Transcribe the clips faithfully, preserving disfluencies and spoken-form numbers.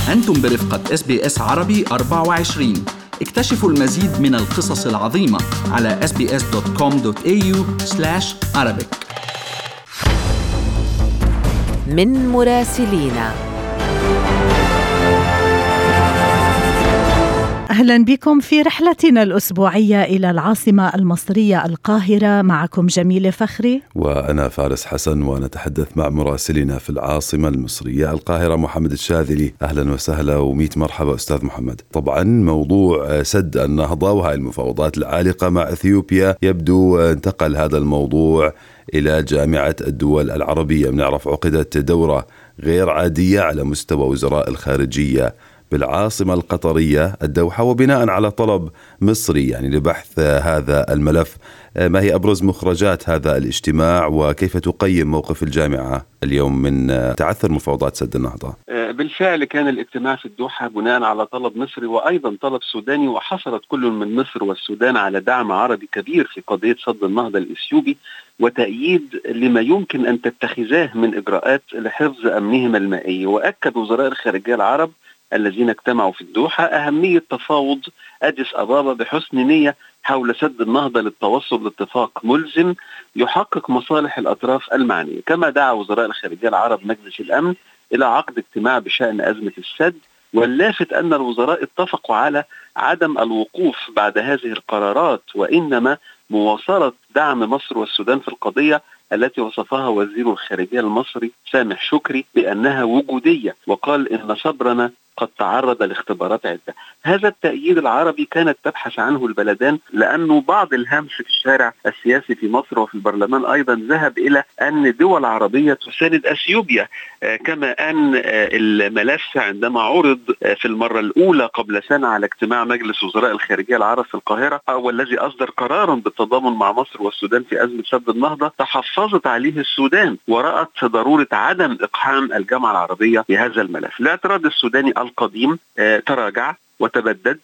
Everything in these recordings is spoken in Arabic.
أنتم برفقة إس بي إس عربي أربعة وعشرين. اكتشفوا المزيد من القصص العظيمة على إس بي إس دوت كوم دوت إيه يو سلاش عربيك. من مراسلينا. أهلا بكم في رحلتنا الأسبوعية إلى العاصمة المصرية القاهرة. معكم جميلة فخري وأنا فارس حسن، ونتحدث مع مراسلنا في العاصمة المصرية القاهرة محمد الشاذلي. أهلا وسهلا وميت مرحبا أستاذ محمد. طبعا موضوع سد النهضة وهاي المفاوضات العالقة مع إثيوبيا يبدو انتقل هذا الموضوع إلى جامعة الدول العربية. بنعرف عقدت دورة غير عادية على مستوى وزراء الخارجية بالعاصمة القطرية الدوحة، وبناء على طلب مصري يعني لبحث هذا الملف. ما هي أبرز مخرجات هذا الاجتماع، وكيف تقيم موقف الجامعة اليوم من تعثر مفاوضات سد النهضة؟ بالفعل كان الاجتماع في الدوحة بناء على طلب مصري وأيضا طلب سوداني، وحصلت كل من مصر والسودان على دعم عربي كبير في قضية سد النهضة الإثيوبي وتأييد لما يمكن أن تتخذاه من إجراءات لحفظ أمنهما المائي. وأكد وزراء الخارجية العرب الذين اجتمعوا في الدوحة أهمية تفاوض أديس أبابا بحسن نية حول سد النهضة للتوصل لاتفاق ملزم يحقق مصالح الأطراف المعنية. كما دعا وزراء الخارجية العرب مجلس الأمن إلى عقد اجتماع بشأن أزمة السد، واللافت أن الوزراء اتفقوا على عدم الوقوف بعد هذه القرارات، وإنما مواصلة دعم مصر والسودان في القضية التي وصفها وزير الخارجية المصري سامح شكري بأنها وجودية، وقال إن صبرنا قد تعرض لاختبارات عدة. هذا التأييد العربي كانت تبحث عنه البلدان، لأنه بعض الهمس في الشارع السياسي في مصر وفي البرلمان أيضا ذهب إلى أن دول عربية تساند أثيوبيا، كما أن الملف عندما عرض في المرة الأولى قبل سنة على اجتماع مجلس وزراء الخارجية العرب في القاهرة، والذي أصدر قرارا بالتضامن مع مصر والسودان في أزمة سد النهضة، تحفظت عليه السودان ورأت ضرورة عدم إقحام الجامعة العربية بهذا الملف. الاعتراض السوداني القديم تراجع وتبدد،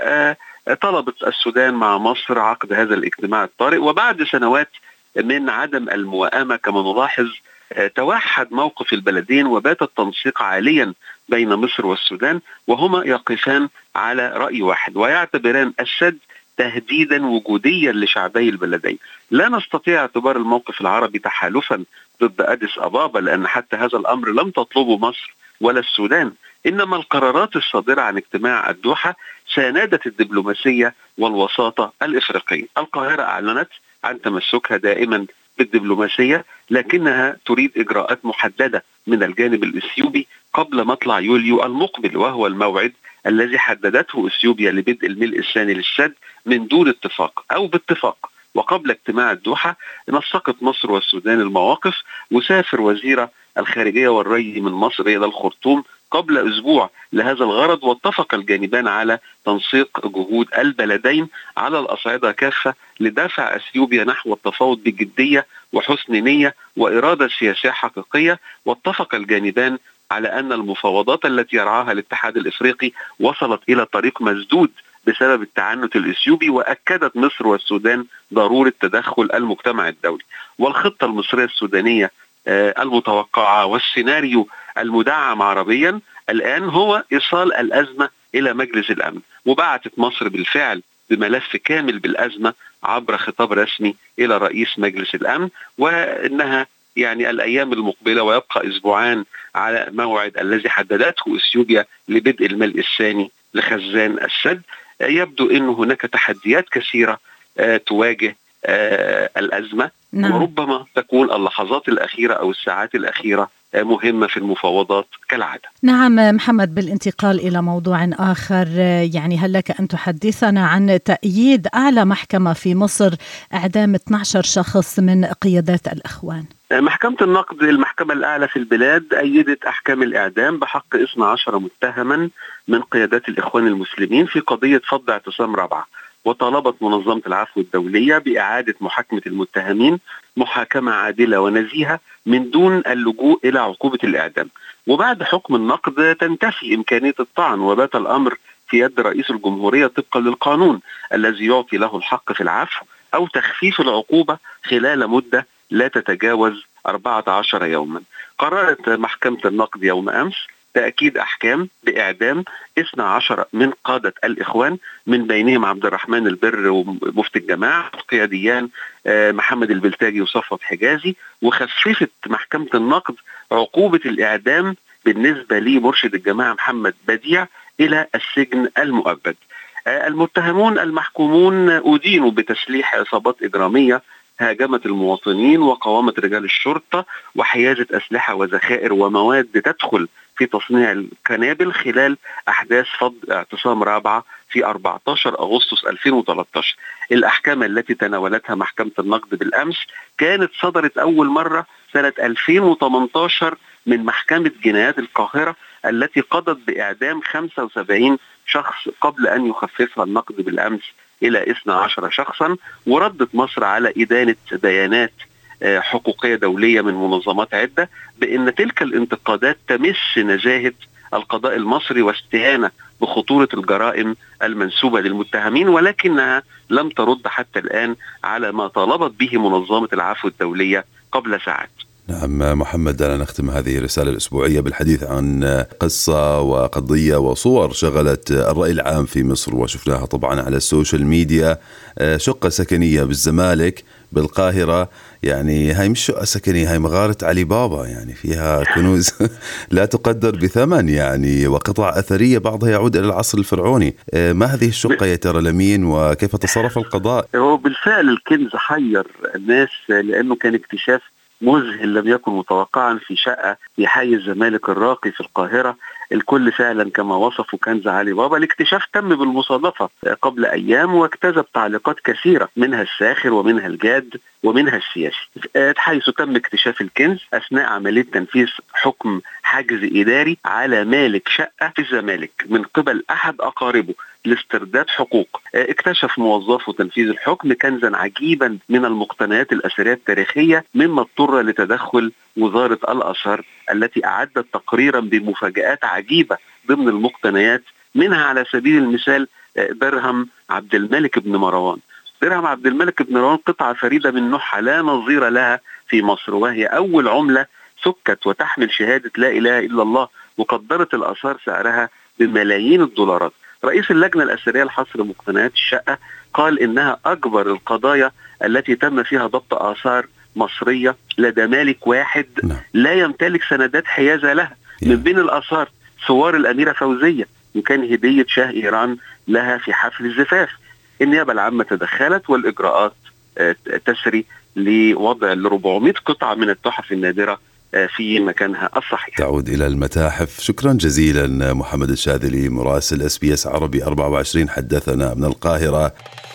وطلبت السودان مع مصر عقد هذا الاجتماع الطارئ. وبعد سنوات من عدم الموائمة كما نلاحظ توحد موقف البلدين، وبات التنسيق عاليا بين مصر والسودان، وهما يقفان على رأي واحد ويعتبران السد تهديدا وجوديا لشعبي البلدين. لا نستطيع اعتبار الموقف العربي تحالفا ضد أديس أبابا، لأن حتى هذا الأمر لم تطلبه مصر ولا السودان، إنما القرارات الصادرة عن اجتماع الدوحة ساندت الدبلوماسية والوساطة الإفريقية. القاهرة أعلنت عن تمسكها دائما بالدبلوماسية، لكنها تريد إجراءات محددة من الجانب الإثيوبي قبل مطلع يوليو المقبل، وهو الموعد الذي حددته إثيوبيا لبدء الملء الثاني للسد من دون اتفاق أو باتفاق. وقبل اجتماع الدوحة نسقت مصر والسودان المواقف، وسافر وزير الخارجية والري من مصر إلى الخرطوم قبل أسبوع لهذا الغرض، واتفق الجانبان على تنسيق جهود البلدين على الأصعدة كافة لدفع أثيوبيا نحو التفاوض بجدية وحسن نية وإرادة سياسية حقيقية. واتفق الجانبان على أن المفاوضات التي يرعاها الاتحاد الإفريقي وصلت إلى طريق مسدود بسبب التعنت الإثيوبي، وأكدت مصر والسودان ضرورة تدخل المجتمع الدولي. والخطة المصرية السودانية المتوقعة والسيناريو المدعم عربيا الآن هو إيصال الأزمة إلى مجلس الأمن، وبعثت مصر بالفعل بملف كامل بالأزمة عبر خطاب رسمي إلى رئيس مجلس الأمن، وإنها يعني الأيام المقبلة ويبقى أسبوعان على موعد الذي حددته إثيوبيا لبدء الملء الثاني لخزان السد. يبدو أن هناك تحديات كثيرة تواجه الأزمة، نعم. وربما تكون اللحظات الأخيرة أو الساعات الأخيرة مهمة في المفاوضات كالعادة. نعم محمد، بالانتقال إلى موضوع آخر، يعني هل لك أن تحدثنا عن تأييد أعلى محكمة في مصر إعدام اثني عشر شخص من قيادات الإخوان؟ محكمة النقد المحكمة الأعلى في البلاد أيدت أحكام الإعدام بحق اثني عشر متهما من قيادات الإخوان المسلمين في قضية فض اعتصام رابعة، وطالبت منظمة العفو الدولية بإعادة محاكمة المتهمين محاكمة عادلة ونزيهة من دون اللجوء إلى عقوبة الإعدام. وبعد حكم النقد تنتفي إمكانية الطعن، وبات الأمر في يد رئيس الجمهورية طبقا للقانون الذي يعطي له الحق في العفو أو تخفيف العقوبة خلال مدة لا تتجاوز أربعة عشر يوما. قررت محكمة النقد يوم أمس تأكيد أحكام بإعدام اثنا عشر من قادة الإخوان، من بينهم عبد الرحمن البر ومفتي الجماعة القياديان محمد البلتاجي وصفوت حجازي. وخففت محكمة النقد عقوبة الإعدام بالنسبة لمرشد الجماعة محمد بديع إلى السجن المؤبد. المتهمون المحكومون أدينوا بتسليح عصابات إجرامية هاجمت المواطنين وقاومت رجال الشرطة وحيازة أسلحة وذخائر ومواد تدخل في تصنيع القنابل خلال أحداث فض اعتصام رابعة في أربعة عشر أغسطس ألفين وثلاثة عشر. الأحكام التي تناولتها محكمة النقد بالأمس كانت صدرت أول مرة سنة ألفين وثمانية عشر من محكمة جنايات القاهرة التي قضت بإعدام خمسة وسبعين شخص قبل أن يخففها النقد بالأمس إلى اثنا عشر شخصا. وردت مصر على إدانة بيانات حقوقية دولية من منظمات عدة بأن تلك الانتقادات تمس نزاهة القضاء المصري واستهانة بخطورة الجرائم المنسوبة للمتهمين، ولكنها لم ترد حتى الآن على ما طالبت به منظمة العفو الدولية قبل ساعات. نعم محمد، دعنا نختم هذه الرسالة الأسبوعية بالحديث عن قصة وقضية وصور شغلت الرأي العام في مصر وشفناها طبعا على السوشيال ميديا. شقة سكنية بالزمالك بالقاهرة، يعني هاي مش شقة سكنية، هاي مغارة علي بابا، يعني فيها كنوز لا تقدر بثمن يعني، وقطع أثرية بعضها يعود إلى العصر الفرعوني. ما هذه الشقة يا ترى لمين وكيف تصرف القضاء؟ هو بالفعل الكنز حير الناس لأنه كان اكتشاف مذهل لم يكن متوقعا في شقة في حي الزمالك الراقي في القاهرة. الكل فعلا كما وصفوا كنز علي بابا. الاكتشاف تم بالمصادفة قبل أيام واجتذب تعليقات كثيرة، منها الساخر ومنها الجاد ومنها السياسي، حيث تم اكتشاف الكنز أثناء عملية تنفيذ حكم حجز إداري على مالك شقة في الزمالك من قبل أحد أقاربه لاسترداد حقوق. اكتشف موظفو تنفيذ الحكم كنزا عجيبا من المقتنيات الأثرية التاريخية، مما اضطر لتدخل وزارة الآثار التي أعدت تقريرا بمفاجآت عجيبة ضمن المقتنيات، منها على سبيل المثال درهم عبد الملك بن مروان. درهم عبد الملك بن مروان قطعة فريدة من نوعها لا نظير لها في مصر، وهي أول عملة سكت وتحمل شهادة لا إله إلا الله، وقدرت الآثار سعرها بملايين الدولارات. رئيس اللجنة الأثرية لحصر مقتنيات الشقة قال إنها أكبر القضايا التي تم فيها ضبط آثار مصرية لدى مالك واحد لا يمتلك سندات حيازة لها. من بين الآثار صور الأميرة فوزية، وكان هدية شاه إيران لها في حفل الزفاف. النيابة العامة تدخلت والإجراءات تسري لوضع أربعمائة قطعة من التحف النادرة في مكانها الصحيح. تعود إلى المتاحف. شكرا جزيلا محمد الشاذلي مراسل اس بي اس عربي أربعة وعشرين حدثنا من القاهرة.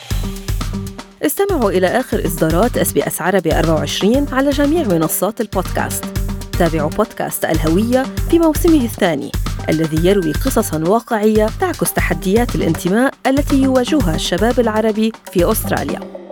استمعوا إلى آخر إصدارات اس بي اس عربي أربعة وعشرين على جميع منصات البودكاست. تابعوا بودكاست الهوية في موسمه الثاني الذي يروي قصصا واقعية تعكس تحديات الانتماء التي يواجهها الشباب العربي في أستراليا.